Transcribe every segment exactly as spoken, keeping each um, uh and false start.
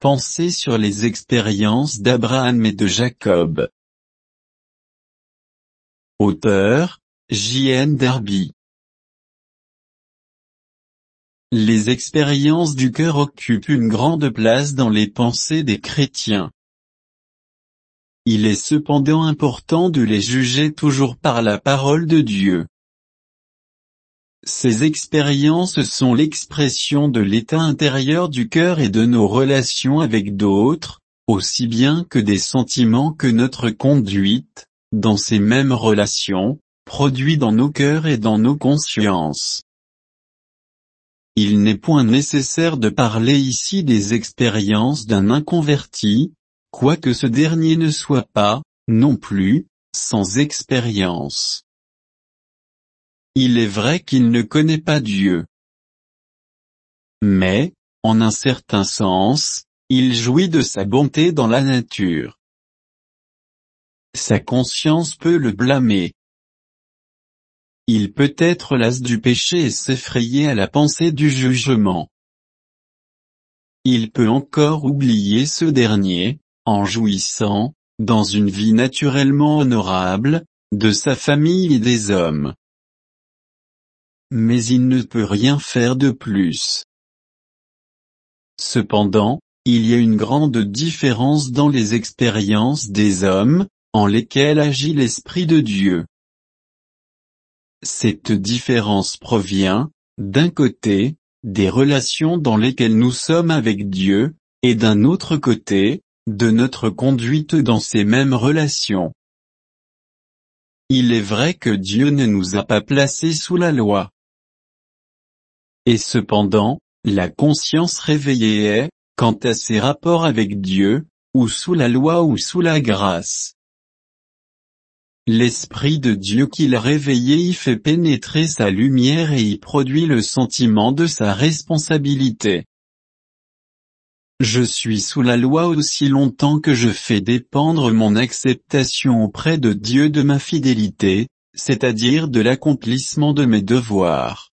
Pensées sur les expériences d'Abraham et de Jacob. Auteur, J N Darby. Les expériences du cœur occupent une grande place dans les pensées des chrétiens. Il est cependant important de les juger toujours par la parole de Dieu. Ces expériences sont l'expression de l'état intérieur du cœur et de nos relations avec d'autres, aussi bien que des sentiments que notre conduite, dans ces mêmes relations, produit dans nos cœurs et dans nos consciences. Il n'est point nécessaire de parler ici des expériences d'un inconverti, quoique ce dernier ne soit pas, non plus, sans expérience. Il est vrai qu'il ne connaît pas Dieu. Mais, en un certain sens, il jouit de sa bonté dans la nature. Sa conscience peut le blâmer. Il peut être las du péché et s'effrayer à la pensée du jugement. Il peut encore oublier ce dernier, en jouissant, dans une vie naturellement honorable, de sa famille et des hommes. Mais il ne peut rien faire de plus. Cependant, il y a une grande différence dans les expériences des hommes, en lesquelles agit l'Esprit de Dieu. Cette différence provient, d'un côté, des relations dans lesquelles nous sommes avec Dieu, et d'un autre côté, de notre conduite dans ces mêmes relations. Il est vrai que Dieu ne nous a pas placés sous la loi. Et cependant, la conscience réveillée est, quant à ses rapports avec Dieu, ou sous la loi ou sous la grâce. L'Esprit de Dieu qui l'a réveillé y fait pénétrer sa lumière et y produit le sentiment de sa responsabilité. Je suis sous la loi aussi longtemps que je fais dépendre mon acceptation auprès de Dieu de ma fidélité, c'est-à-dire de l'accomplissement de mes devoirs.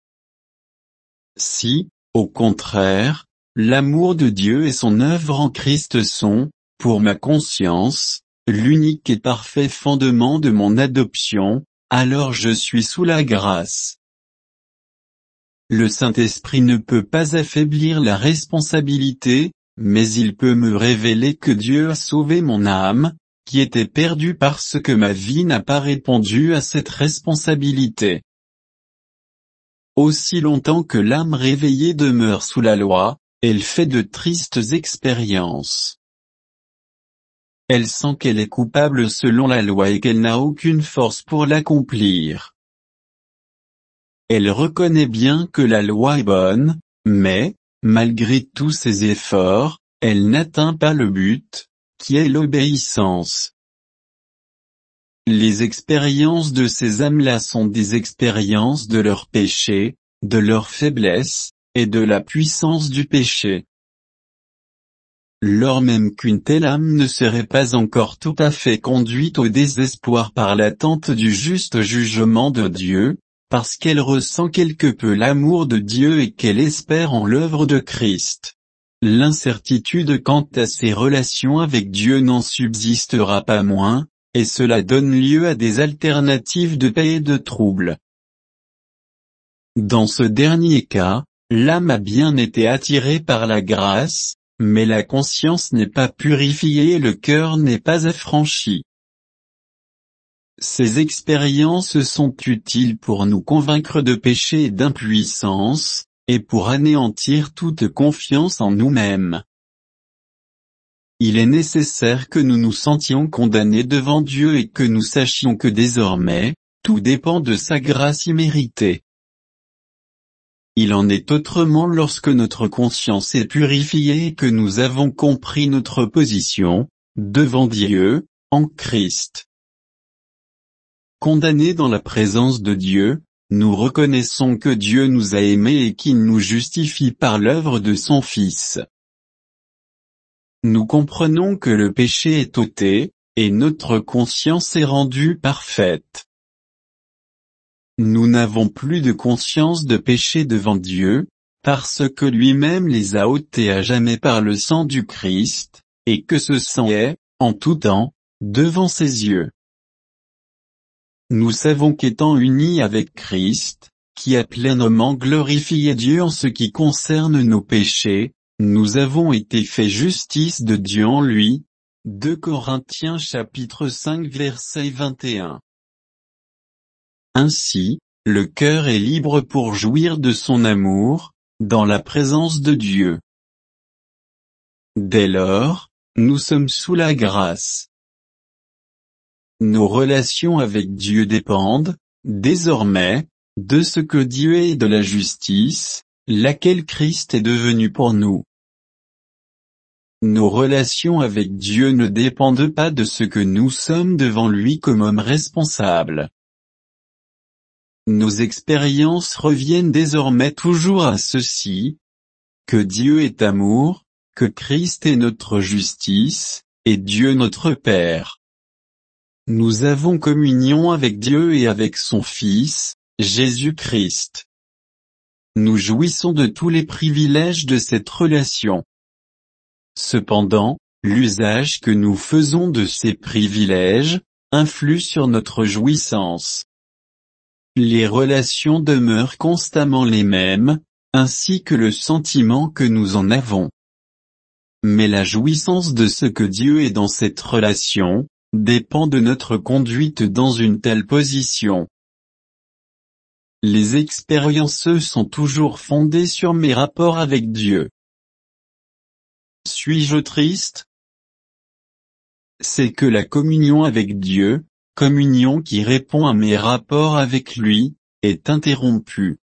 Si, au contraire, l'amour de Dieu et son œuvre en Christ sont, pour ma conscience, l'unique et parfait fondement de mon adoption, alors je suis sous la grâce. Le Saint-Esprit ne peut pas affaiblir la responsabilité, mais il peut me révéler que Dieu a sauvé mon âme, qui était perdue parce que ma vie n'a pas répondu à cette responsabilité. Aussi longtemps que l'âme réveillée demeure sous la loi, elle fait de tristes expériences. Elle sent qu'elle est coupable selon la loi et qu'elle n'a aucune force pour l'accomplir. Elle reconnaît bien que la loi est bonne, mais, malgré tous ses efforts, elle n'atteint pas le but, qui est l'obéissance. Les expériences de ces âmes-là sont des expériences de leur péché, de leur faiblesse, et de la puissance du péché. Lors même qu'une telle âme ne serait pas encore tout à fait conduite au désespoir par l'attente du juste jugement de Dieu, parce qu'elle ressent quelque peu l'amour de Dieu et qu'elle espère en l'œuvre de Christ. L'incertitude quant à ses relations avec Dieu n'en subsistera pas moins, et cela donne lieu à des alternatives de paix et de trouble. Dans ce dernier cas, l'âme a bien été attirée par la grâce, mais la conscience n'est pas purifiée et le cœur n'est pas affranchi. Ces expériences sont utiles pour nous convaincre de péché et d'impuissance, et pour anéantir toute confiance en nous-mêmes. Il est nécessaire que nous nous sentions condamnés devant Dieu et que nous sachions que désormais, tout dépend de sa grâce imméritée. Il en est autrement lorsque notre conscience est purifiée et que nous avons compris notre position, devant Dieu, en Christ. Condamnés dans la présence de Dieu, nous reconnaissons que Dieu nous a aimés et qu'il nous justifie par l'œuvre de son Fils. Nous comprenons que le péché est ôté, et notre conscience est rendue parfaite. Nous n'avons plus de conscience de péché devant Dieu, parce que lui-même les a ôtés à jamais par le sang du Christ, et que ce sang est, en tout temps, devant ses yeux. Nous savons qu'étant unis avec Christ, qui a pleinement glorifié Dieu en ce qui concerne nos péchés, nous avons été faits justice de Dieu en lui. deux Corinthiens chapitre cinq verset vingt et un. Ainsi, le cœur est libre pour jouir de son amour, dans la présence de Dieu. Dès lors, nous sommes sous la grâce. Nos relations avec Dieu dépendent, désormais, de ce que Dieu est et de la justice, laquelle Christ est devenu pour nous. Nos relations avec Dieu ne dépendent pas de ce que nous sommes devant lui comme hommes responsables. Nos expériences reviennent désormais toujours à ceci, que Dieu est amour, que Christ est notre justice, et Dieu notre Père. Nous avons communion avec Dieu et avec son Fils, Jésus-Christ. Nous jouissons de tous les privilèges de cette relation. Cependant, l'usage que nous faisons de ces privilèges, influe sur notre jouissance. Les relations demeurent constamment les mêmes, ainsi que le sentiment que nous en avons. Mais la jouissance de ce que Dieu est dans cette relation, dépend de notre conduite dans une telle position. Les expériences sont toujours fondées sur mes rapports avec Dieu. Suis-je triste? C'est que la communion avec Dieu, communion qui répond à mes rapports avec lui, est interrompue.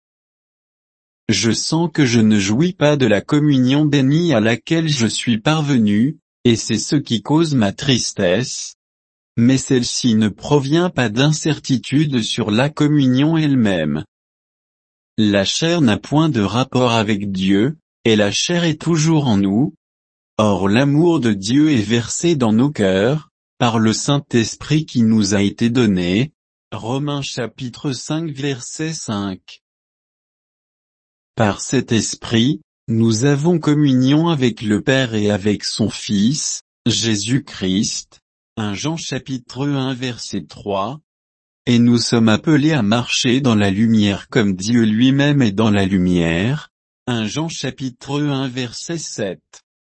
Je sens que je ne jouis pas de la communion bénie à laquelle je suis parvenu, et c'est ce qui cause ma tristesse. Mais celle-ci ne provient pas d'incertitude sur la communion elle-même. La chair n'a point de rapport avec Dieu, et la chair est toujours en nous. Or l'amour de Dieu est versé dans nos cœurs, par le Saint-Esprit qui nous a été donné. Romains chapitre cinq verset cinq. Par cet Esprit, nous avons communion avec le Père et avec son Fils, Jésus-Christ. premier Jean chapitre un verset trois. Et nous sommes appelés à marcher dans la lumière comme Dieu lui-même est dans la lumière. premier Jean chapitre un verset sept.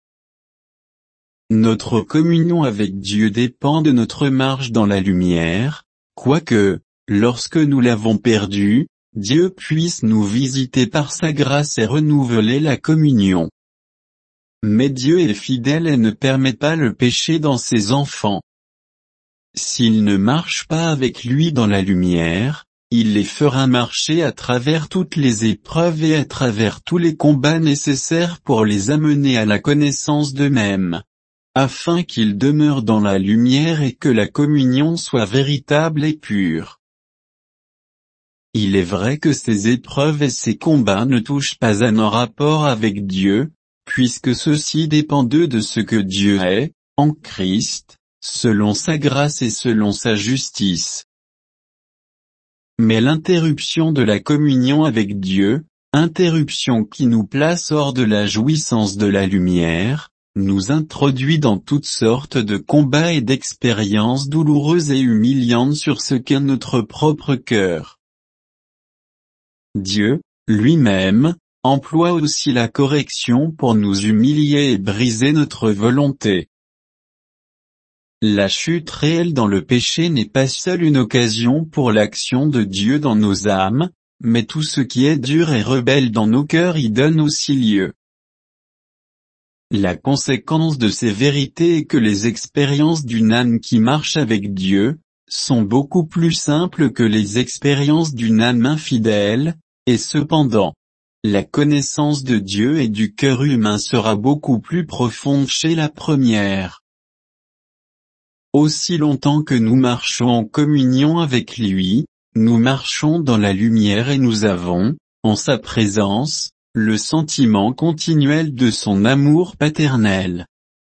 Notre communion avec Dieu dépend de notre marche dans la lumière, quoique, lorsque nous l'avons perdue, Dieu puisse nous visiter par sa grâce et renouveler la communion. Mais Dieu est fidèle et ne permet pas le péché dans ses enfants. S'ils ne marchent pas avec lui dans la lumière, il les fera marcher à travers toutes les épreuves et à travers tous les combats nécessaires pour les amener à la connaissance d'eux-mêmes, afin qu'ils demeurent dans la lumière et que la communion soit véritable et pure. Il est vrai que ces épreuves et ces combats ne touchent pas à nos rapports avec Dieu, puisque ceux-ci dépendent de ce que Dieu est, en Christ, selon sa grâce et selon sa justice. Mais l'interruption de la communion avec Dieu, interruption qui nous place hors de la jouissance de la lumière, nous introduit dans toutes sortes de combats et d'expériences douloureuses et humiliantes sur ce qu'est notre propre cœur. Dieu, lui-même, emploie aussi la correction pour nous humilier et briser notre volonté. La chute réelle dans le péché n'est pas seule une occasion pour l'action de Dieu dans nos âmes, mais tout ce qui est dur et rebelle dans nos cœurs y donne aussi lieu. La conséquence de ces vérités est que les expériences d'une âme qui marche avec Dieu, sont beaucoup plus simples que les expériences d'une âme infidèle, et cependant, la connaissance de Dieu et du cœur humain sera beaucoup plus profonde chez la première. Aussi longtemps que nous marchons en communion avec lui, nous marchons dans la lumière et nous avons, en sa présence, le sentiment continuel de son amour paternel.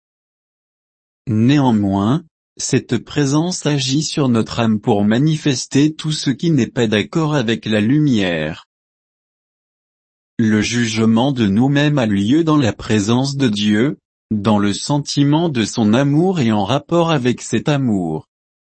Néanmoins, cette présence agit sur notre âme pour manifester tout ce qui n'est pas d'accord avec la lumière. le jugement de nous-mêmes a lieu dans la présence de Dieu, dans le sentiment de son amour et en rapport avec cet amour.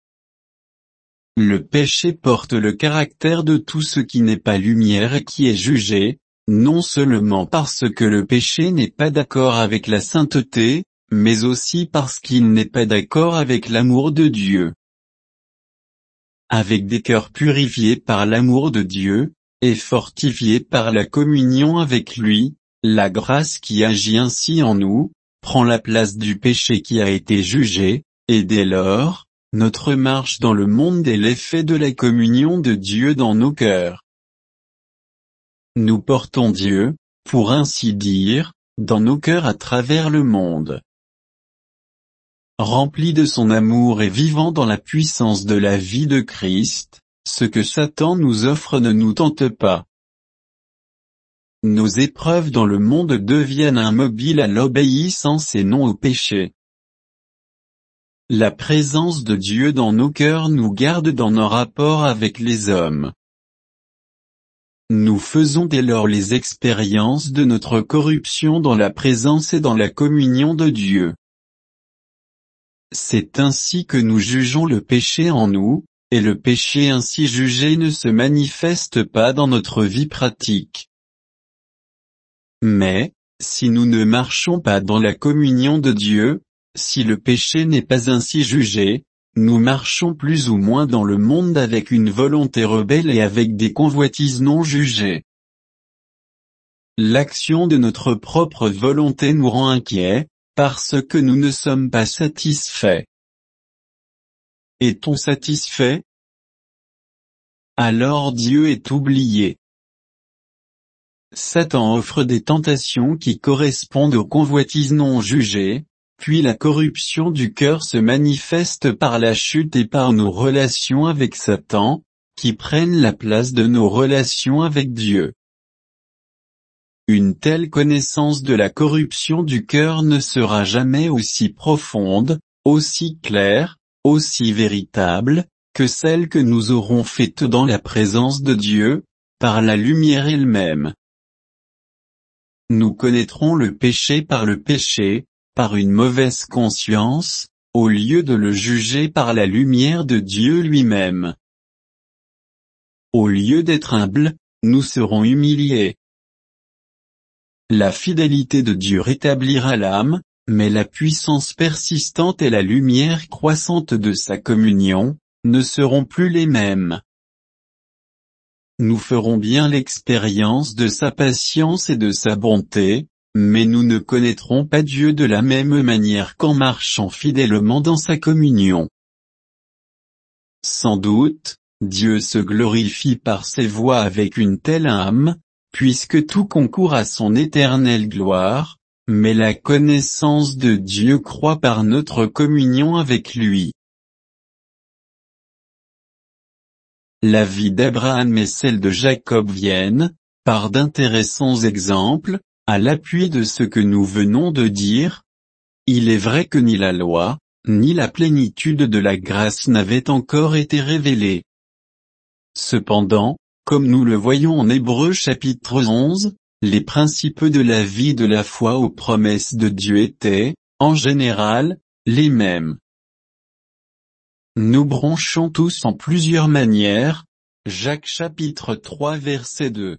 Le péché porte le caractère de tout ce qui n'est pas lumière et qui est jugé, non seulement parce que le péché n'est pas d'accord avec la sainteté, mais aussi parce qu'il n'est pas d'accord avec l'amour de Dieu. Avec des cœurs purifiés par l'amour de Dieu, et fortifiés par la communion avec lui, la grâce qui agit ainsi en nous, prend la place du péché qui a été jugé, et dès lors, notre marche dans le monde est l'effet de la communion de Dieu dans nos cœurs. Nous portons Dieu, pour ainsi dire, dans nos cœurs à travers le monde. Remplis de son amour et vivant dans la puissance de la vie de Christ, ce que Satan nous offre ne nous tente pas. Nos épreuves dans le monde deviennent un mobile à l'obéissance et non au péché. La présence de Dieu dans nos cœurs nous garde dans nos rapports avec les hommes. Nous faisons dès lors les expériences de notre corruption dans la présence et dans la communion de Dieu. C'est ainsi que nous jugeons le péché en nous, et le péché ainsi jugé ne se manifeste pas dans notre vie pratique. Mais, si nous ne marchons pas dans la communion de Dieu, si le péché n'est pas ainsi jugé, nous marchons plus ou moins dans le monde avec une volonté rebelle et avec des convoitises non jugées. L'action de notre propre volonté nous rend inquiets, parce que nous ne sommes pas satisfaits. Est-on satisfait? Alors Dieu est oublié. Satan offre des tentations qui correspondent aux convoitises non jugées, puis la corruption du cœur se manifeste par la chute et par nos relations avec Satan, qui prennent la place de nos relations avec Dieu. Une telle connaissance de la corruption du cœur ne sera jamais aussi profonde, aussi claire, aussi véritable, que celle que nous aurons faite dans la présence de Dieu, par la lumière elle-même. Nous connaîtrons le péché par le péché, par une mauvaise conscience, au lieu de le juger par la lumière de Dieu lui-même. Au lieu d'être humbles, nous serons humiliés. La fidélité de Dieu rétablira l'âme, mais la puissance persistante et la lumière croissante de sa communion, ne seront plus les mêmes. Nous ferons bien l'expérience de sa patience et de sa bonté, mais nous ne connaîtrons pas Dieu de la même manière qu'en marchant fidèlement dans sa communion. Sans doute, Dieu se glorifie par ses voies avec une telle âme, puisque tout concourt à son éternelle gloire, mais la connaissance de Dieu croît par notre communion avec lui. La vie d'Abraham et celle de Jacob viennent, par d'intéressants exemples, à l'appui de ce que nous venons de dire. Il est vrai que ni la loi, ni la plénitude de la grâce n'avaient encore été révélées. Cependant, comme nous le voyons en Hébreux chapitre onze, les principes de la vie de la foi aux promesses de Dieu étaient, en général, les mêmes. Nous bronchons tous en plusieurs manières, Jacques chapitre trois verset deux.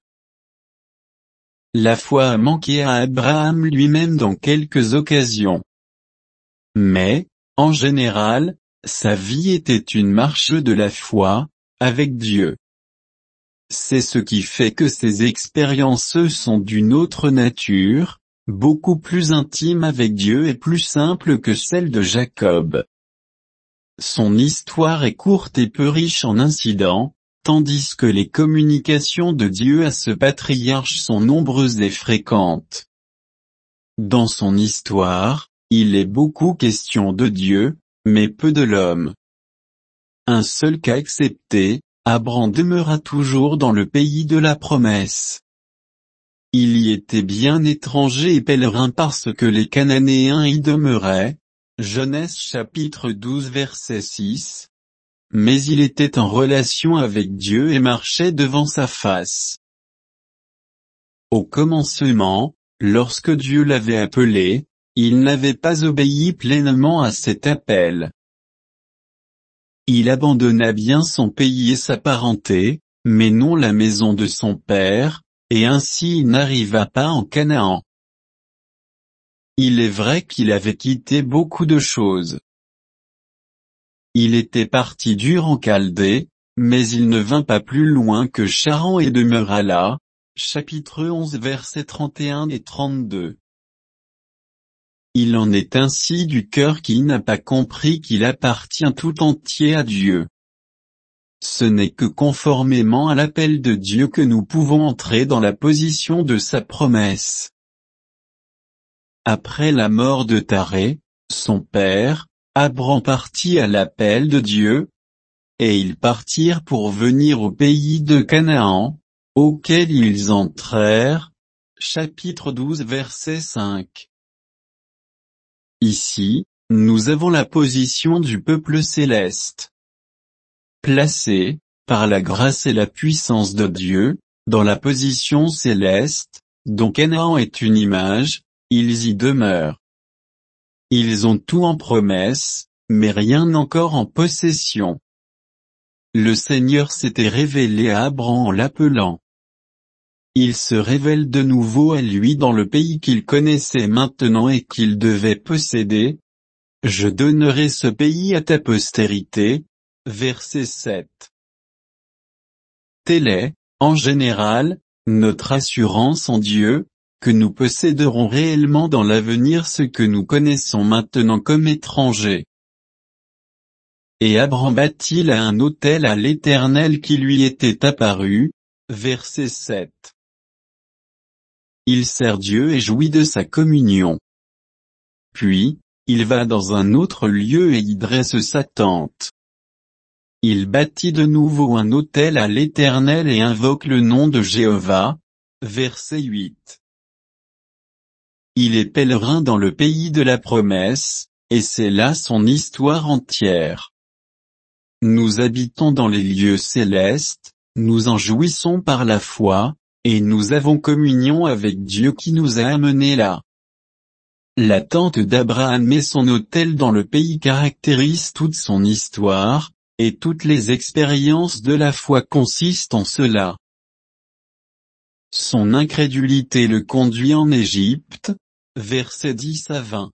La foi a manqué à Abraham lui-même dans quelques occasions. Mais, en général, sa vie était une marche de la foi, avec Dieu. C'est ce qui fait que ses expériences sont d'une autre nature, beaucoup plus intimes avec Dieu et plus simples que celles de Jacob. Son histoire est courte et peu riche en incidents, tandis que les communications de Dieu à ce patriarche sont nombreuses et fréquentes. Dans son histoire, il est beaucoup question de Dieu, mais peu de l'homme. Un seul cas excepté, Abraham demeura toujours dans le pays de la promesse. Il y était bien étranger et pèlerin parce que les Cananéens y demeuraient, Genèse chapitre douze verset six. Mais il était en relation avec Dieu et marchait devant sa face. Au commencement, lorsque Dieu l'avait appelé, il n'avait pas obéi pleinement à cet appel. Il abandonna bien son pays et sa parenté, mais non la maison de son père, et ainsi il n'arriva pas en Canaan. Il est vrai qu'il avait quitté beaucoup de choses. Il était parti d'Ur en Chaldée, mais il ne vint pas plus loin que Charan et demeura là. Chapitre onze versets trente et un et trente-deux. Il en est ainsi du cœur qui n'a pas compris qu'il appartient tout entier à Dieu. Ce n'est que conformément à l'appel de Dieu que nous pouvons entrer dans la position de sa promesse. Après la mort de Taré, son père, Abram partit à l'appel de Dieu, et ils partirent pour venir au pays de Canaan, auquel ils entrèrent. Chapitre douze verset cinq. Ici, nous avons la position du peuple céleste. Placé, par la grâce et la puissance de Dieu, dans la position céleste, dont Canaan est une image, ils y demeurent. Ils ont tout en promesse, mais rien encore en possession. Le Seigneur s'était révélé à Abram en l'appelant. Il se révèle de nouveau à lui dans le pays qu'il connaissait maintenant et qu'il devait posséder. Je donnerai ce pays à ta postérité. Verset sept. Telle est, en général, notre assurance en Dieu, que nous posséderons réellement dans l'avenir ce que nous connaissons maintenant comme étrangers. Et Abram bâtit là un autel à l'Éternel qui lui était apparu. Verset sept. Il sert Dieu et jouit de sa communion. Puis, il va dans un autre lieu et y dresse sa tente. Il bâtit de nouveau un autel à l'Éternel et invoque le nom de Jéhovah. Verset huit. Il est pèlerin dans le pays de la promesse, et c'est là son histoire entière. Nous habitons dans les lieux célestes, nous en jouissons par la foi, et nous avons communion avec Dieu qui nous a amenés là. La tente d'Abraham et son autel dans le pays caractérisent toute son histoire, et toutes les expériences de la foi consistent en cela. Son incrédulité le conduit en Égypte, versets dix à vingt.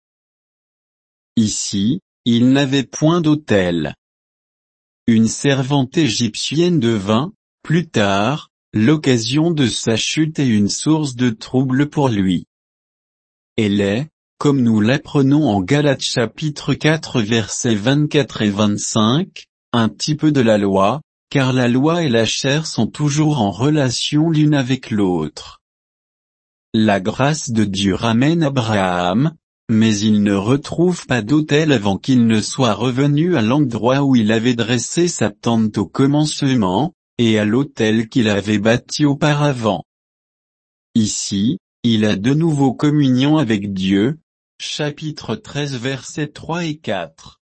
Ici, il n'avait point d'autel. Une servante égyptienne devint, plus tard, l'occasion de sa chute et une source de trouble pour lui. Elle est, comme nous l'apprenons en Galates chapitre quatre versets vingt-quatre et vingt-cinq, un type de la loi, car la loi et la chair sont toujours en relation l'une avec l'autre. La grâce de Dieu ramène Abraham, mais il ne retrouve pas d'autel avant qu'il ne soit revenu à l'endroit où il avait dressé sa tente au commencement, et à l'autel qu'il avait bâti auparavant. Ici, il a de nouveau communion avec Dieu. Chapitre treize versets trois et quatre.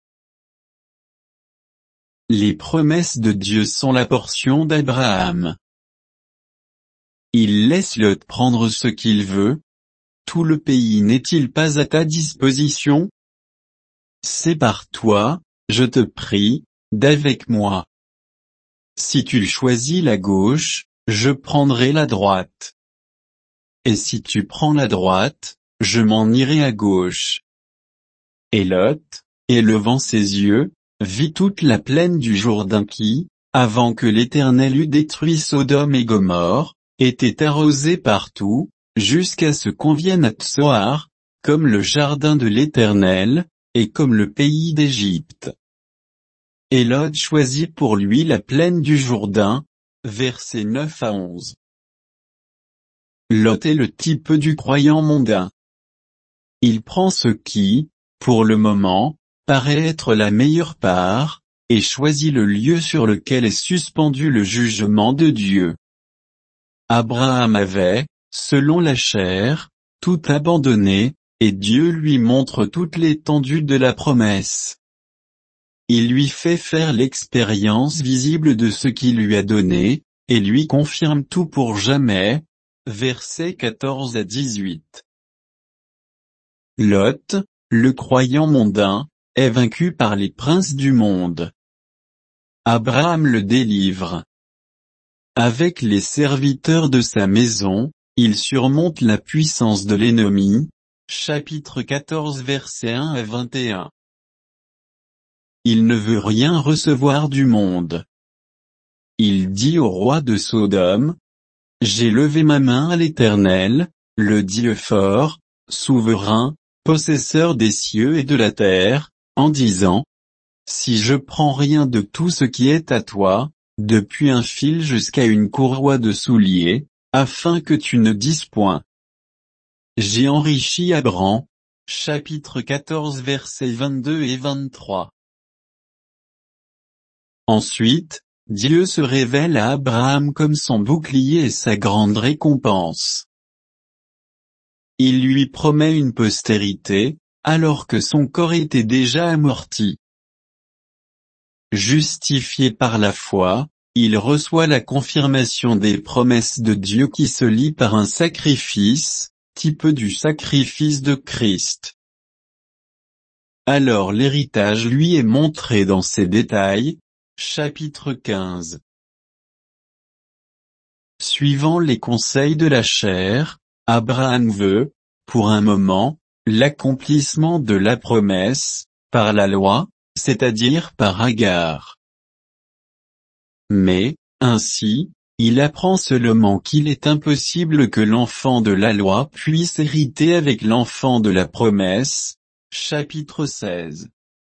Les promesses de Dieu sont la portion d'Abraham. Il laisse Lot prendre ce qu'il veut. Tout le pays n'est-il pas à ta disposition? C'est par toi, je te prie, d'avec moi. Si tu choisis la gauche, je prendrai la droite. Et si tu prends la droite, je m'en irai à gauche. Et Lot, élevant ses yeux, vit toute la plaine du Jourdain qui, avant que l'Éternel eût détruit Sodome et Gomorrhe, était arrosée partout, jusqu'à ce qu'on vienne à Tsoar, comme le jardin de l'Éternel, et comme le pays d'Égypte. Et Lot choisit pour lui la plaine du Jourdain, versets neuf à onze. Lot est le type du croyant mondain. Il prend ce qui, pour le moment, paraît être la meilleure part, et choisit le lieu sur lequel est suspendu le jugement de Dieu. Abraham avait, selon la chair, tout abandonné, et Dieu lui montre toute l'étendue de la promesse. Il lui fait faire l'expérience visible de ce qu'il lui a donné, et lui confirme tout pour jamais. versets quatorze à dix-huit. Lot, le croyant mondain, est vaincu par les princes du monde. Abraham le délivre. Avec les serviteurs de sa maison, il surmonte la puissance de l'ennemi. Chapitre quatorze versets un à vingt et un. Il ne veut rien recevoir du monde. Il dit au roi de Sodome: J'ai levé ma main à l'Éternel, le Dieu fort, souverain, possesseur des cieux et de la terre, en disant: Si je prends rien de tout ce qui est à toi, depuis un fil jusqu'à une courroie de souliers, afin que tu ne dises point: J'ai enrichi Abram. Chapitre quatorze versets vingt-deux et vingt-trois. Ensuite, Dieu se révèle à Abraham comme son bouclier et sa grande récompense. Il lui promet une postérité, alors que son corps était déjà amorti. Justifié par la foi, il reçoit la confirmation des promesses de Dieu qui se lie par un sacrifice, type du sacrifice de Christ. Alors l'héritage lui est montré dans ses détails. Chapitre quinze. Suivant les conseils de la chair, Abraham veut, pour un moment, l'accomplissement de la promesse, par la loi, c'est-à-dire par Agar. Mais, ainsi, il apprend seulement qu'il est impossible que l'enfant de la loi puisse hériter avec l'enfant de la promesse. Chapitre seize.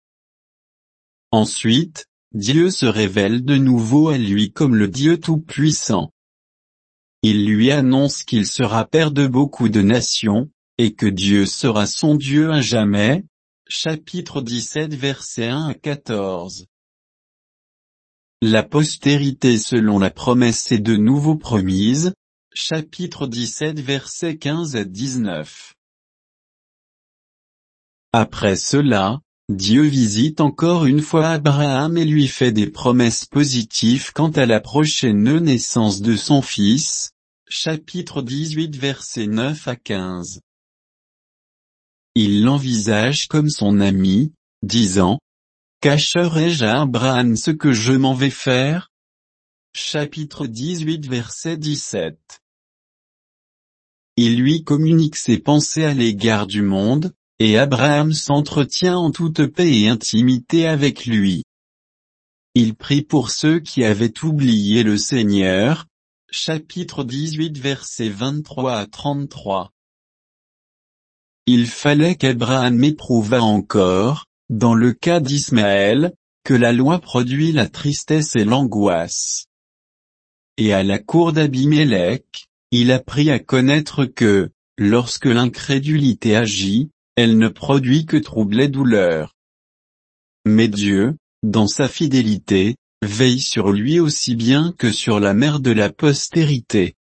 Ensuite, Dieu se révèle de nouveau à lui comme le Dieu Tout-Puissant. Il lui annonce qu'il sera père de beaucoup de nations, et que Dieu sera son Dieu à jamais. Chapitre dix-sept versets un à quatorze. La postérité selon la promesse est de nouveau promise. Chapitre dix-sept versets quinze à dix-neuf. Après cela, Dieu visite encore une fois Abraham et lui fait des promesses positives quant à la prochaine naissance de son fils. Chapitre dix-huit versets neuf à quinze. Il l'envisage comme son ami, disant: Cacherai-je à Abraham ce que je m'en vais faire? Chapitre dix-huit verset dix-sept. Il lui communique ses pensées à l'égard du monde, et Abraham s'entretient en toute paix et intimité avec lui. Il prie pour ceux qui avaient oublié le Seigneur. Chapitre dix-huit versets vingt-trois à trente-trois. Il fallait qu'Abraham éprouvât encore, dans le cas d'Ismaël, que la loi produit la tristesse et l'angoisse. Et à la cour d'Abimélec, il apprit à connaître que, lorsque l'incrédulité agit, elle ne produit que trouble et douleur. Mais Dieu, dans sa fidélité, veille sur lui aussi bien que sur la mère de la postérité.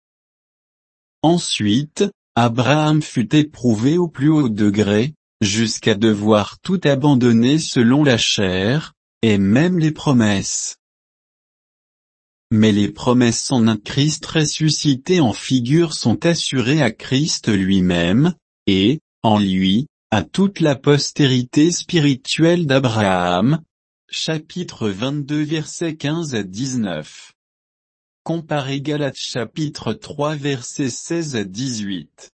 Ensuite, Abraham fut éprouvé au plus haut degré, jusqu'à devoir tout abandonner selon la chair, et même les promesses. Mais les promesses en un Christ ressuscité en figure sont assurées à Christ lui-même, et, en lui, à toute la postérité spirituelle d'Abraham. Chapitre vingt-deux versets quinze à dix-neuf. Comparez Galates chapitre trois versets seize à dix-huit.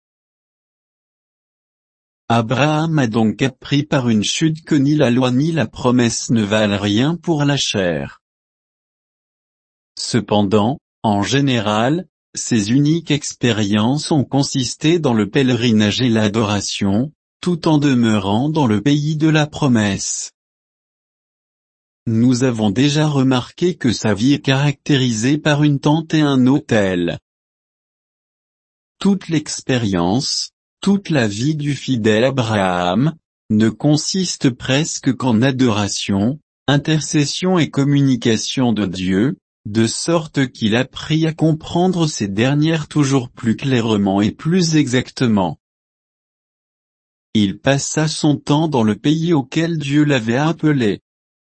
Abraham a donc appris par une chute que ni la loi ni la promesse ne valent rien pour la chair. Cependant, en général, ces uniques expériences ont consisté dans le pèlerinage et l'adoration, tout en demeurant dans le pays de la promesse. Nous avons déjà remarqué que sa vie est caractérisée par une tente et un autel. Toute l'expérience, toute la vie du fidèle Abraham, ne consiste presque qu'en adoration, intercession et communication de Dieu, de sorte qu'il apprit à comprendre ces dernières toujours plus clairement et plus exactement. Il passa son temps dans le pays auquel Dieu l'avait appelé.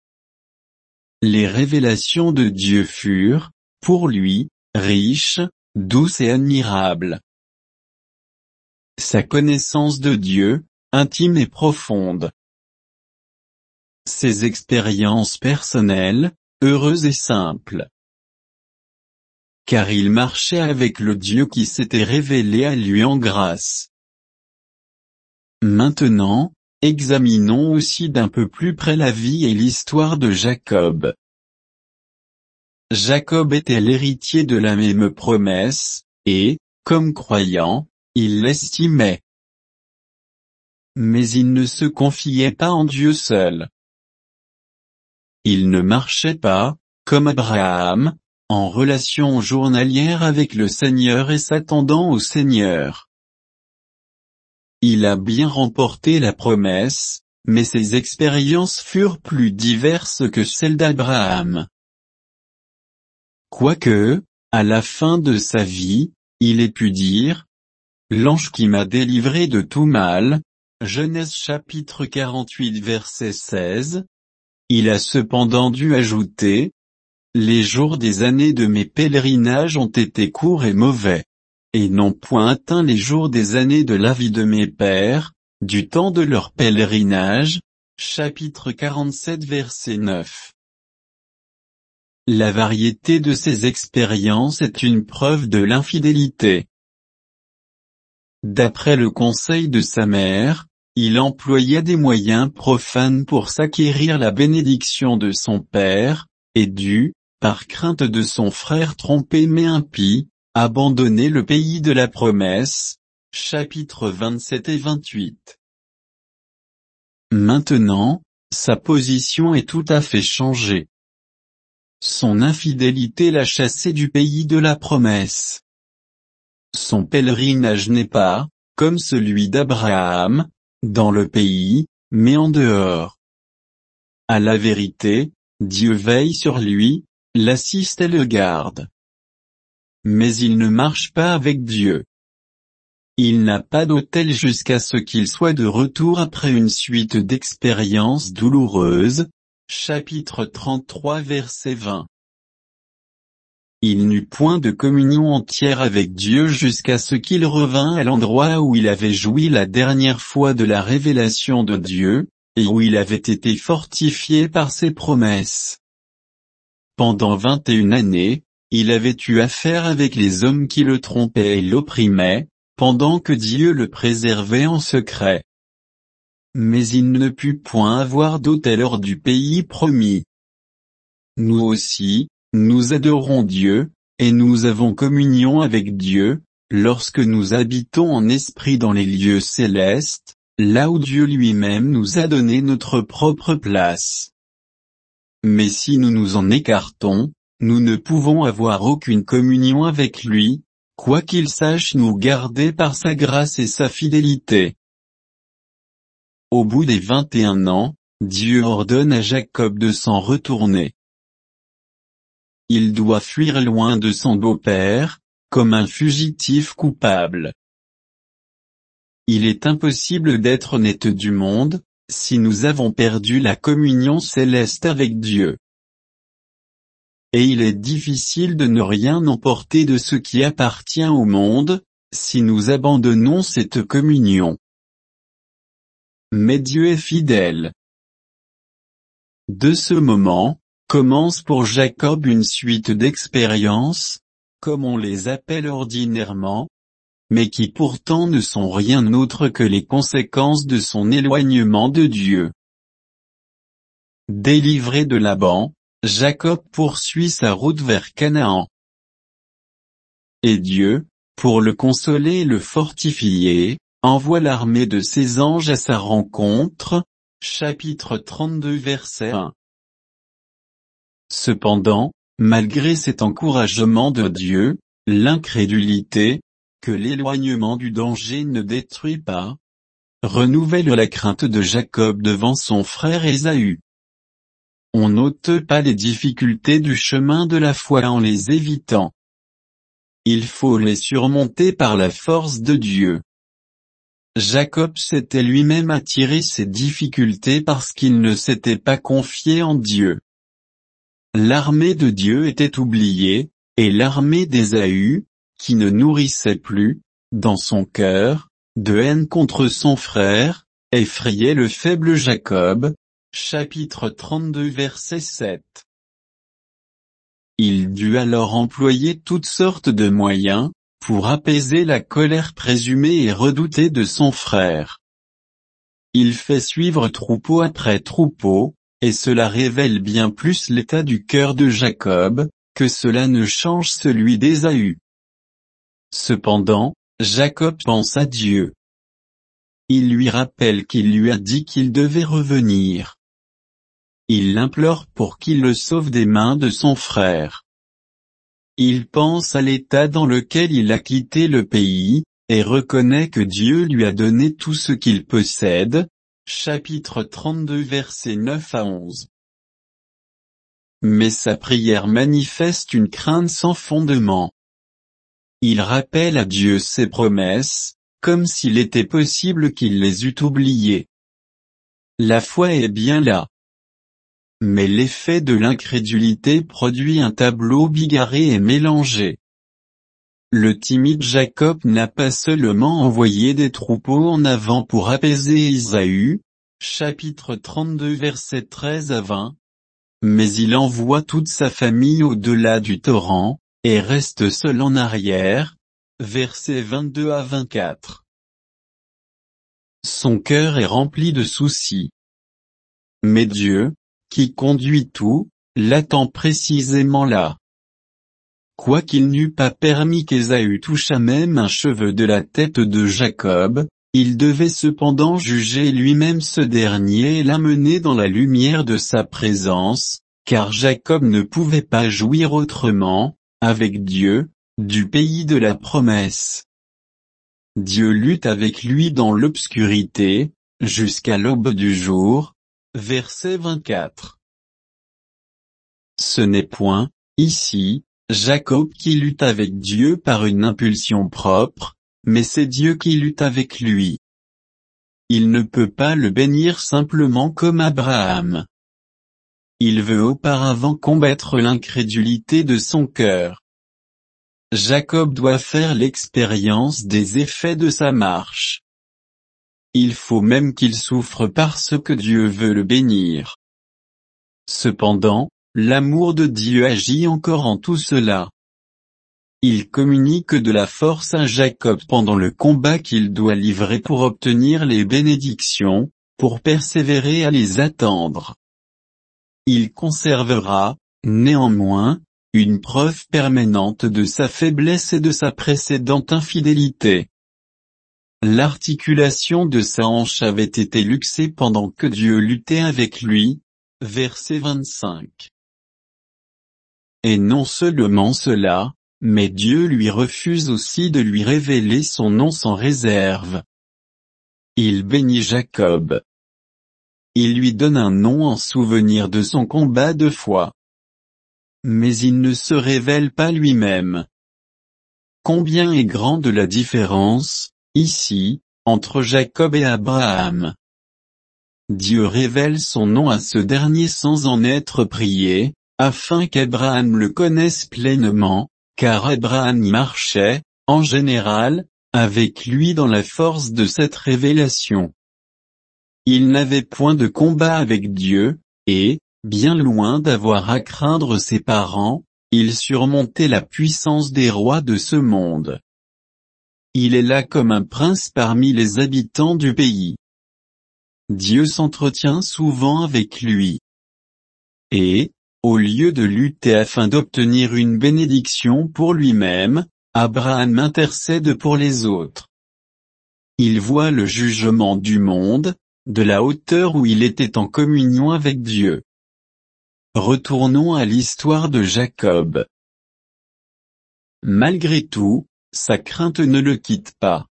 Les révélations de Dieu furent, pour lui, riches, douce et admirable. Sa connaissance de Dieu, intime et profonde. Ses expériences personnelles, heureuses et simples. Car il marchait avec le Dieu qui s'était révélé à lui en grâce. Maintenant, examinons aussi d'un peu plus près la vie et l'histoire de Jacob. Jacob était l'héritier de la même promesse, et, comme croyant, il l'estimait. Mais il ne se confiait pas en Dieu seul. Il ne marchait pas, comme Abraham, en relation journalière avec le Seigneur et s'attendant au Seigneur. Il a bien remporté la promesse, mais ses expériences furent plus diverses que celles d'Abraham. Quoique, à la fin de sa vie, il ait pu dire, « L'ange qui m'a délivré de tout mal », Genèse chapitre quarante-huit verset seize, il a cependant dû ajouter, « Les jours des années de mes pèlerinages ont été courts et mauvais, et n'ont point atteint les jours des années de la vie de mes pères, du temps de leur pèlerinage », chapitre quarante-sept verset neuf. La variété de ces expériences est une preuve de l'infidélité. D'après le conseil de sa mère, il employa des moyens profanes pour s'acquérir la bénédiction de son père, et dut, par crainte de son frère trompé mais impie, abandonner le pays de la promesse. Chapitres vingt-sept et vingt-huit. Maintenant, sa position est tout à fait changée. Son infidélité l'a chassé du pays de la promesse. Son pèlerinage n'est pas, comme celui d'Abraham, dans le pays, mais en dehors. À la vérité, Dieu veille sur lui, l'assiste et le garde. Mais il ne marche pas avec Dieu. Il n'a pas d'autel jusqu'à ce qu'il soit de retour après une suite d'expériences douloureuses. Chapitre trente-trois verset vingt. Il n'eut point de communion entière avec Dieu jusqu'à ce qu'il revint à l'endroit où il avait joui la dernière fois de la révélation de Dieu, et où il avait été fortifié par ses promesses. Pendant vingt et une années, il avait eu affaire avec les hommes qui le trompaient et l'opprimaient, pendant que Dieu le préservait en secret. Mais il ne put point avoir d'autel hors du pays promis. Nous aussi, nous adorons Dieu, et nous avons communion avec Dieu, lorsque nous habitons en esprit dans les lieux célestes, là où Dieu lui-même nous a donné notre propre place. Mais si nous nous en écartons, nous ne pouvons avoir aucune communion avec lui, quoiqu'il sache nous garder par sa grâce et sa fidélité. Au bout des vingt et un ans, Dieu ordonne à Jacob de s'en retourner. Il doit fuir loin de son beau-père, comme un fugitif coupable. Il est impossible d'être honnête du monde, si nous avons perdu la communion céleste avec Dieu. Et il est difficile de ne rien emporter de ce qui appartient au monde, si nous abandonnons cette communion. Mais Dieu est fidèle. De ce moment, commence pour Jacob une suite d'expériences, comme on les appelle ordinairement, mais qui pourtant ne sont rien autre que les conséquences de son éloignement de Dieu. Délivré de Laban, Jacob poursuit sa route vers Canaan. Et Dieu, pour le consoler et le fortifier, envoie l'armée de ses anges à sa rencontre. Chapitre trente-deux verset un. Cependant, malgré cet encouragement de Dieu, l'incrédulité, que l'éloignement du danger ne détruit pas, renouvelle la crainte de Jacob devant son frère Ésaü. On n'ôte pas les difficultés du chemin de la foi en les évitant. Il faut les surmonter par la force de Dieu. Jacob s'était lui-même attiré ces difficultés parce qu'il ne s'était pas confié en Dieu. L'armée de Dieu était oubliée, et l'armée d'Ésaü, qui ne nourrissait plus, dans son cœur, de haine contre son frère, effrayait le faible Jacob. Chapitre trente-deux verset sept. Il dut alors employer toutes sortes de moyens, pour apaiser la colère présumée et redoutée de son frère. Il fait suivre troupeau après troupeau, et cela révèle bien plus l'état du cœur de Jacob, que cela ne change celui d'Ésaü. Cependant, Jacob pense à Dieu. Il lui rappelle qu'il lui a dit qu'il devait revenir. Il l'implore pour qu'il le sauve des mains de son frère. Il pense à l'état dans lequel il a quitté le pays, et reconnaît que Dieu lui a donné tout ce qu'il possède. Chapitre trente-deux versets neuf à onze. Mais sa prière manifeste une crainte sans fondement. Il rappelle à Dieu ses promesses, comme s'il était possible qu'il les eût oubliées. La foi est bien là. Mais l'effet de l'incrédulité produit un tableau bigarré et mélangé. Le timide Jacob n'a pas seulement envoyé des troupeaux en avant pour apaiser Ésaü, chapitre trente-deux versets treize à vingt, mais il envoie toute sa famille au-delà du torrent, et reste seul en arrière, versets vingt-deux à vingt-quatre. Son cœur est rempli de soucis. Mais Dieu, qui conduit tout, l'attend précisément là. Quoiqu'il n'eût pas permis qu'Ésaü touchât même un cheveu de la tête de Jacob, il devait cependant juger lui-même ce dernier et l'amener dans la lumière de sa présence, car Jacob ne pouvait pas jouir autrement, avec Dieu, du pays de la promesse. Dieu lutte avec lui dans l'obscurité, jusqu'à l'aube du jour. Verset vingt-quatre. Ce n'est point, ici, Jacob qui lutte avec Dieu par une impulsion propre, mais c'est Dieu qui lutte avec lui. Il ne peut pas le bénir simplement comme Abraham. Il veut auparavant combattre l'incrédulité de son cœur. Jacob doit faire l'expérience des effets de sa marche. Il faut même qu'il souffre parce que Dieu veut le bénir. Cependant, l'amour de Dieu agit encore en tout cela. Il communique de la force à Jacob pendant le combat qu'il doit livrer pour obtenir les bénédictions, pour persévérer à les attendre. Il conservera, néanmoins, une preuve permanente de sa faiblesse et de sa précédente infidélité. L'articulation de sa hanche avait été luxée pendant que Dieu luttait avec lui. Verset vingt-cinq. Et non seulement cela, mais Dieu lui refuse aussi de lui révéler son nom sans réserve. Il bénit Jacob. Il lui donne un nom en souvenir de son combat de foi. Mais il ne se révèle pas lui-même. Combien est grande la différence, ici, entre Jacob et Abraham. Dieu révèle son nom à ce dernier sans en être prié, afin qu'Abraham le connaisse pleinement, car Abraham y marchait, en général, avec lui dans la force de cette révélation. Il n'avait point de combat avec Dieu, et, bien loin d'avoir à craindre ses parents, il surmontait la puissance des rois de ce monde. Il est là comme un prince parmi les habitants du pays. Dieu s'entretient souvent avec lui. Et, au lieu de lutter afin d'obtenir une bénédiction pour lui-même, Abraham intercède pour les autres. Il voit le jugement du monde, de la hauteur où il était en communion avec Dieu. Retournons à l'histoire de Jacob. Malgré tout, sa crainte ne le quitte pas.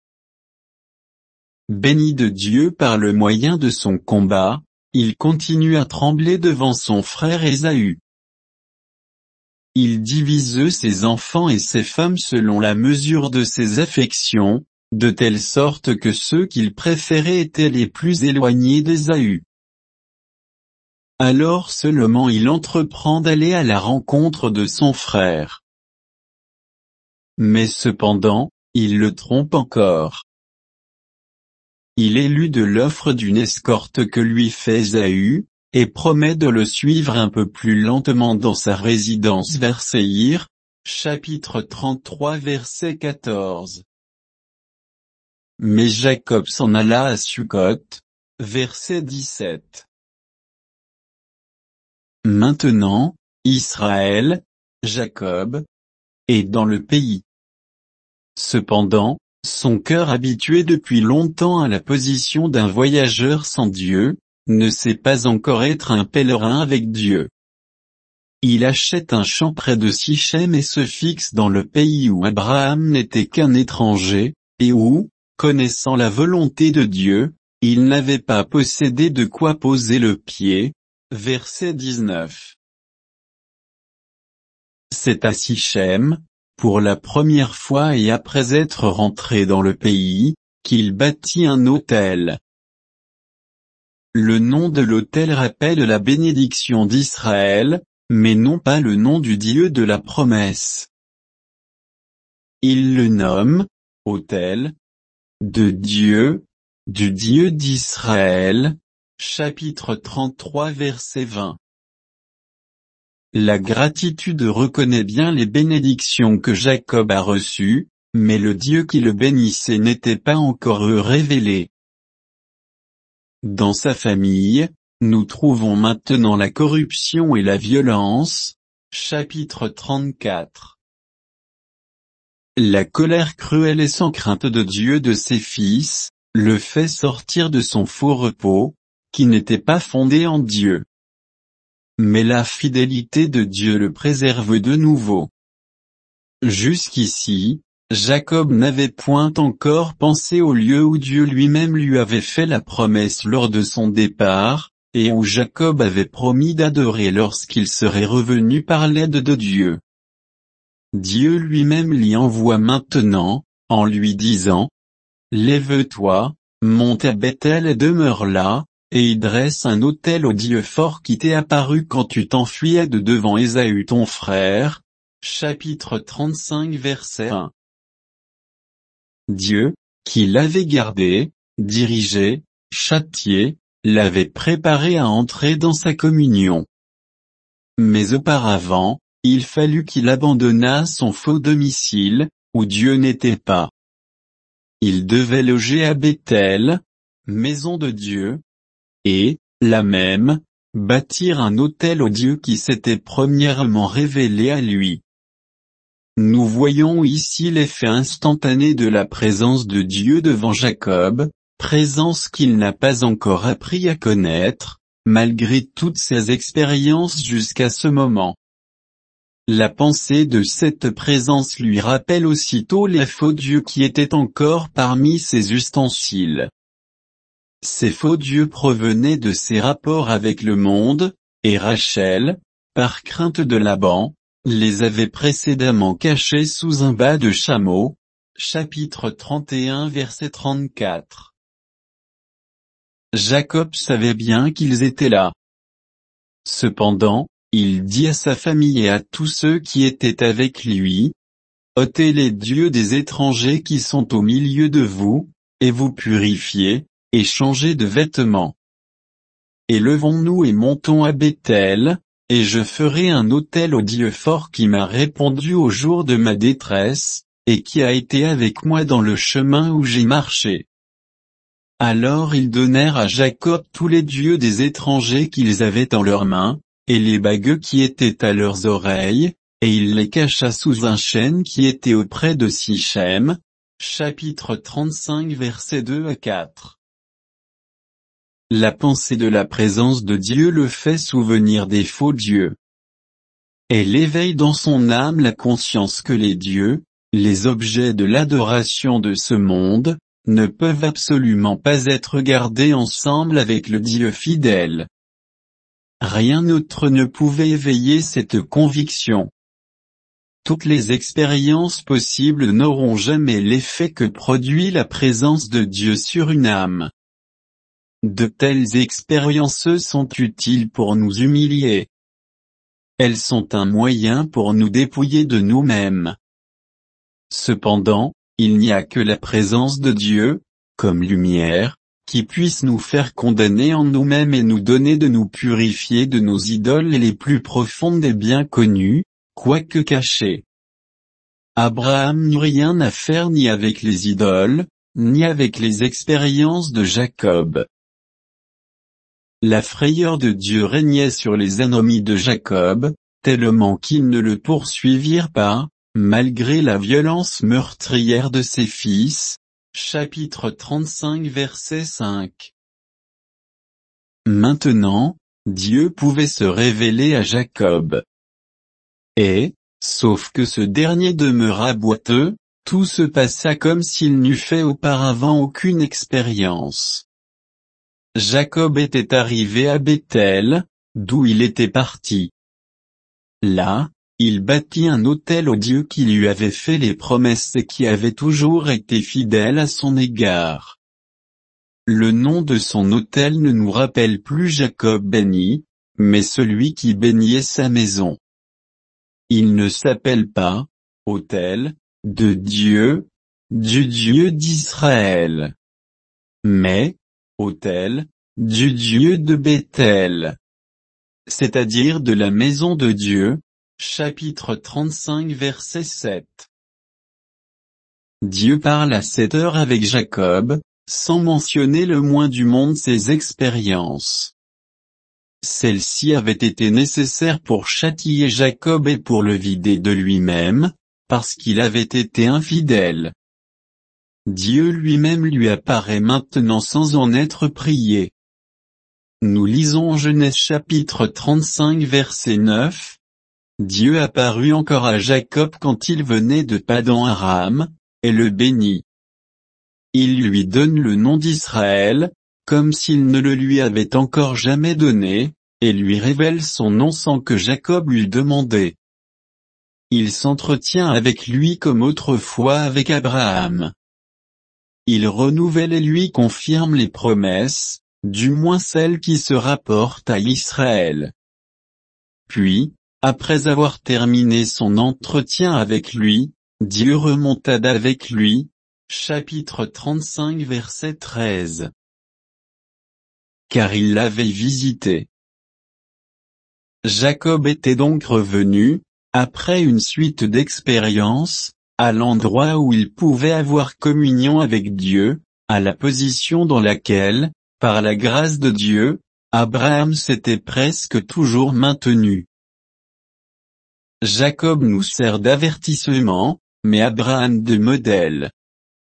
Béni de Dieu par le moyen de son combat, il continue à trembler devant son frère Ésaü. Il divise ses enfants et ses femmes selon la mesure de ses affections, de telle sorte que ceux qu'il préférait étaient les plus éloignés d'Ésaü. Alors seulement il entreprend d'aller à la rencontre de son frère. mais cependant, il le trompe encore. Il élut de l'offre d'une escorte que lui fait Ésaü, et promet de le suivre un peu plus lentement dans sa résidence vers Séhir, chapitre trente-trois verset quatorze. Mais Jacob s'en alla à Sukkot, verset dix-sept. Maintenant, Israël, Jacob, est dans le pays. Cependant, son cœur habitué depuis longtemps à la position d'un voyageur sans Dieu, ne sait pas encore être un pèlerin avec Dieu. Il achète un champ près de Sichem et se fixe dans le pays où Abraham n'était qu'un étranger, et où, connaissant la volonté de Dieu, il n'avait pas possédé de quoi poser le pied. Verset dix-neuf. C'est à Sichem, pour la première fois et après être rentré dans le pays, qu'il bâtit un autel. Le nom de l'autel rappelle la bénédiction d'Israël, mais non pas le nom du Dieu de la promesse. Il le nomme, autel, de Dieu, du Dieu d'Israël, chapitre trente-trois verset vingt. La gratitude reconnaît bien les bénédictions que Jacob a reçues, mais le Dieu qui le bénissait n'était pas encore révélé. Dans sa famille, nous trouvons maintenant la corruption et la violence, chapitre trente-quatre. La colère cruelle et sans crainte de Dieu de ses fils, le fait sortir de son faux repos, qui n'était pas fondé en Dieu. Mais la fidélité de Dieu le préserve de nouveau. Jusqu'ici, Jacob n'avait point encore pensé au lieu où Dieu lui-même lui avait fait la promesse lors de son départ, et où Jacob avait promis d'adorer lorsqu'il serait revenu par l'aide de Dieu. Dieu lui-même l'y envoie maintenant, en lui disant, « Lève-toi, monte à Bethel et demeure là, et y dresse un autel au Dieu fort qui t'est apparu quand tu t'enfuyais de devant Ésaü ton frère. » Chapitre trente-cinq verset un. Dieu, qui l'avait gardé, dirigé, châtié, l'avait préparé à entrer dans sa communion. Mais auparavant, il fallut qu'il abandonnât son faux domicile, où Dieu n'était pas. Il devait loger à Bethel, maison de Dieu, et, là même, bâtir un autel au Dieu qui s'était premièrement révélé à lui. Nous voyons ici l'effet instantané de la présence de Dieu devant Jacob, présence qu'il n'a pas encore appris à connaître, malgré toutes ses expériences jusqu'à ce moment. La pensée de cette présence lui rappelle aussitôt les faux dieux qui étaient encore parmi ses ustensiles. Ces faux dieux provenaient de ses rapports avec le monde, et Rachel, par crainte de Laban, les avait précédemment cachés sous un bât de chameau. Chapitre trente et un verset trente-quatre. Jacob savait bien qu'ils étaient là. Cependant, il dit à sa famille et à tous ceux qui étaient avec lui, « ôtez les dieux des étrangers qui sont au milieu de vous, et vous purifiez, et changez de vêtements. Et levons-nous et montons à Bethel, et je ferai un autel au Dieu fort qui m'a répondu au jour de ma détresse, et qui a été avec moi dans le chemin où j'ai marché. » Alors ils donnèrent à Jacob tous les dieux des étrangers qu'ils avaient dans leurs mains, et les bagues qui étaient à leurs oreilles, et il les cacha sous un chêne qui était auprès de Sichem. Chapitre trente-cinq versets deux à quatre. La pensée de la présence de Dieu le fait souvenir des faux dieux. Elle éveille dans son âme la conscience que les dieux, les objets de l'adoration de ce monde, ne peuvent absolument pas être gardés ensemble avec le Dieu fidèle. Rien d'autre ne pouvait éveiller cette conviction. Toutes les expériences possibles n'auront jamais l'effet que produit la présence de Dieu sur une âme. De telles expériences sont utiles pour nous humilier. Elles sont un moyen pour nous dépouiller de nous-mêmes. Cependant, il n'y a que la présence de Dieu, comme lumière, qui puisse nous faire condamner en nous-mêmes et nous donner de nous purifier de nos idoles les plus profondes et bien connues, quoique cachées. Abraham n'eut rien à faire ni avec les idoles, ni avec les expériences de Jacob. La frayeur de Dieu régnait sur les ennemis de Jacob, tellement qu'ils ne le poursuivirent pas, malgré la violence meurtrière de ses fils. Chapitre trente-cinq verset cinq. Maintenant, Dieu pouvait se révéler à Jacob. Et, sauf que ce dernier demeura boiteux, tout se passa comme s'il n'eût fait auparavant aucune expérience. Jacob était arrivé à Béthel, d'où il était parti. Là, il bâtit un autel au Dieu qui lui avait fait les promesses et qui avait toujours été fidèle à son égard. Le nom de son autel ne nous rappelle plus Jacob béni, mais celui qui baignait sa maison. Il ne s'appelle pas « autel » de Dieu, du Dieu d'Israël, mais « autel » du Dieu de Béthel, c'est-à-dire de la maison de Dieu. Chapitre trente-cinq verset sept. Dieu parle à cette heure avec Jacob, sans mentionner le moins du monde ses expériences. Celles-ci avaient été nécessaires pour châtier Jacob et pour le vider de lui-même, parce qu'il avait été infidèle. Dieu lui-même lui apparaît maintenant sans en être prié. Nous lisons Genèse chapitre trente-cinq verset neuf. Dieu apparut encore à Jacob quand il venait de Padan Aram, et le bénit. Il lui donne le nom d'Israël, comme s'il ne le lui avait encore jamais donné, et lui révèle son nom sans que Jacob lui demandé. Il s'entretient avec lui comme autrefois avec Abraham. Il renouvelle et lui confirme les promesses, du moins celles qui se rapportent à Israël. Puis, après avoir terminé son entretien avec lui, Dieu remonta d'avec lui. Chapitre trente-cinq verset treize. Car il l'avait visité. Jacob était donc revenu, après une suite d'expériences, à l'endroit où il pouvait avoir communion avec Dieu, à la position dans laquelle, par la grâce de Dieu, Abraham s'était presque toujours maintenu. Jacob nous sert d'avertissement, mais Abraham de modèle.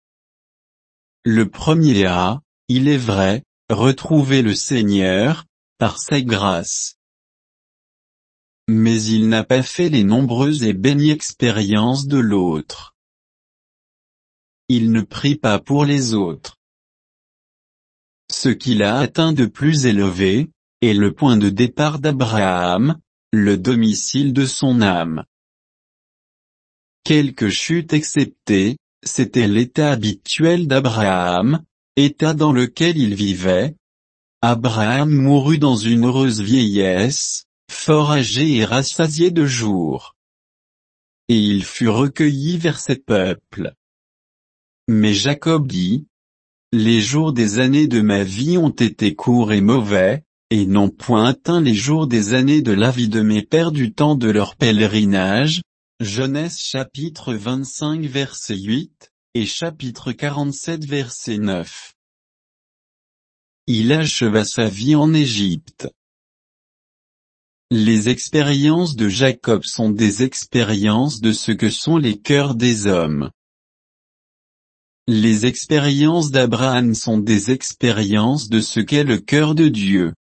Le premier a, il est vrai, retrouvé le Seigneur, par sa grâce. Mais il n'a pas fait les nombreuses et bénies expériences de l'autre. Il ne prie pas pour les autres. Ce qu'il a atteint de plus élevé, est le point de départ d'Abraham, le domicile de son âme. Quelques chutes exceptées, c'était l'état habituel d'Abraham, état dans lequel il vivait. Abraham mourut dans une heureuse vieillesse, fort âgé et rassasié de jours. Et il fut recueilli vers ses peuples. Mais Jacob dit, « Les jours des années de ma vie ont été courts et mauvais, et n'ont point atteint les jours des années de la vie de mes pères du temps de leur pèlerinage. » Genèse chapitre vingt-cinq verset huit, et chapitre quarante-sept verset neuf. Il acheva sa vie en Égypte. Les expériences de Jacob sont des expériences de ce que sont les cœurs des hommes. Les expériences d'Abraham sont des expériences de ce qu'est le cœur de Dieu.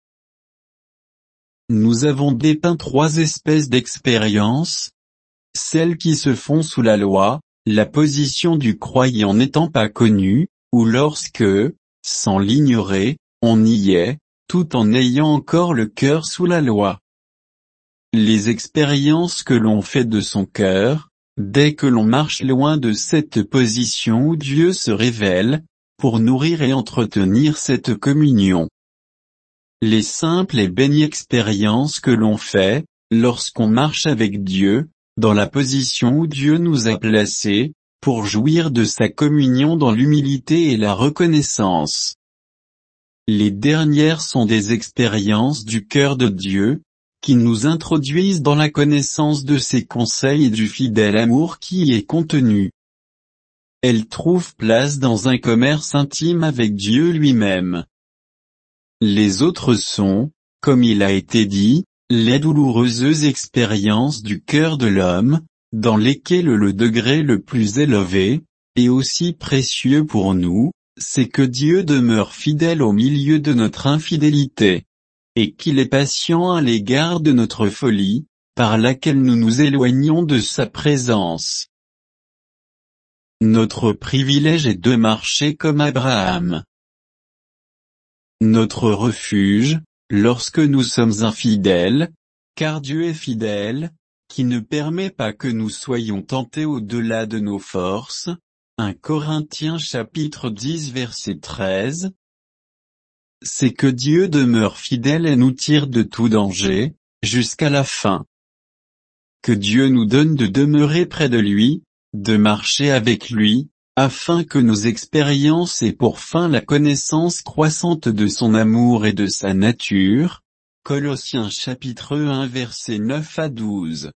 Nous avons dépeint trois espèces d'expériences. Celles qui se font sous la loi, la position du croyant n'étant pas connue, ou lorsque, sans l'ignorer, on y est, tout en ayant encore le cœur sous la loi. Les expériences que l'on fait de son cœur, dès que l'on marche loin de cette position où Dieu se révèle, pour nourrir et entretenir cette communion. Les simples et bénies expériences que l'on fait, lorsqu'on marche avec Dieu, dans la position où Dieu nous a placés, pour jouir de sa communion dans l'humilité et la reconnaissance. Les dernières sont des expériences du cœur de Dieu, qui nous introduisent dans la connaissance de ses conseils et du fidèle amour qui y est contenu. Elles trouvent place dans un commerce intime avec Dieu lui-même. Les autres sont, comme il a été dit, les douloureuses expériences du cœur de l'homme, dans lesquelles le degré le plus élevé, et aussi précieux pour nous, c'est que Dieu demeure fidèle au milieu de notre infidélité, et qu'il est patient à l'égard de notre folie, par laquelle nous nous éloignons de sa présence. Notre privilège est de marcher comme Abraham. Notre refuge, lorsque nous sommes infidèles, car Dieu est fidèle, qui ne permet pas que nous soyons tentés au-delà de nos forces. un Corinthiens chapitre dix verset treize. C'est que Dieu demeure fidèle et nous tire de tout danger, jusqu'à la fin. Que Dieu nous donne de demeurer près de lui, de marcher avec lui, afin que nos expériences aient pour fin la connaissance croissante de son amour et de sa nature. Colossiens chapitre un verset neuf à douze.